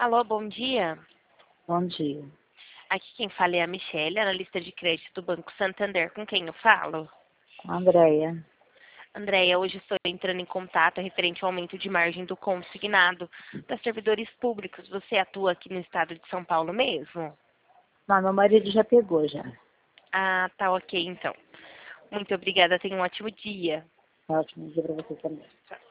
Alô, bom dia. Bom dia. Aqui quem fala é a Michelle, analista de crédito do Banco Santander. Com quem eu falo? Andréia. Andréia, hoje estou entrando em contato referente ao aumento de margem do consignado das servidores públicos. Você atua aqui no estado de São Paulo mesmo? Mas meu marido já pegou já. Ah, tá ok então. Muito obrigada, tenha um ótimo dia. Ótimo dia para você também. Tchau.